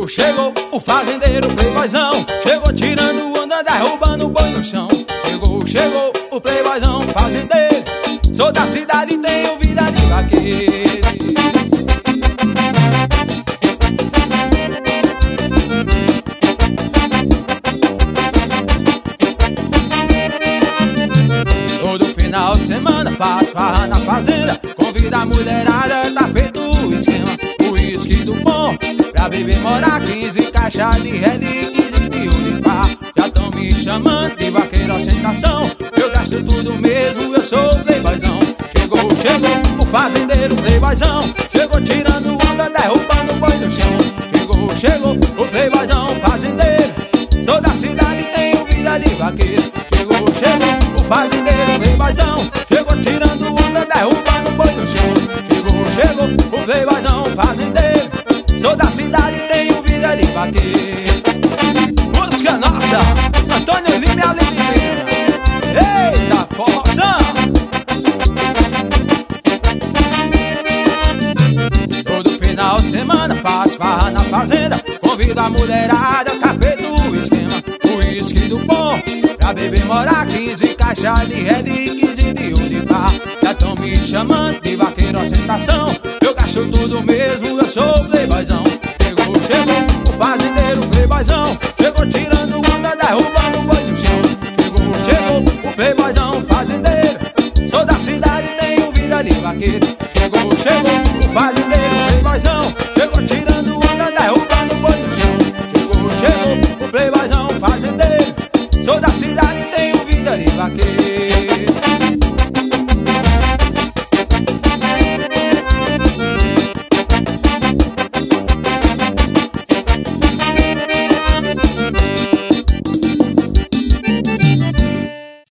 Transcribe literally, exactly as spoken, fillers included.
Chegou, chegou o fazendeiro playboyzão. Chegou tirando onda, derrubando o boi no chão. Chegou, chegou o playboyzão fazendeiro. Sou da cidade e tenho vida de vaqueiro. Todo final de semana faz farra na fazenda. Convida a mulherada, tá feito o esquema. O uísque do bom, pra beber morar. Quinze caixas de Red e quinze de Unipar. Já tão me chamando de vaqueiro ostentação. Eu gasto tudo mesmo, eu sou playboyzão. Chegou, chegou o fazendeiro playboyzão. Chegou tirando onda, derrubando o boi no chão. Chegou, chegou o playboyzão fazendeiro. Sou da cidade e tenho vida de vaqueiro. Chegou, chegou o fazendeiro playboyzão. Chegou tirando onda, derrubando o boi no chão. Chegou, chegou o playboyzão fazendeiro. Sou da cidade e tenho vida de vaqueiro. Música nossa, Antônio Lima e Aline Lima. Eita, forrozão! Todo final de semana faz farra na fazenda. Convido a mulherada, tá feito o esquema. O uísque do bom, pra beber morar. Quinze caixas de Red e quinze de Unipar. Já tão me chamando de vaqueiro ostentação. Eu gasto tudo mesmo, eu sou playboyzão.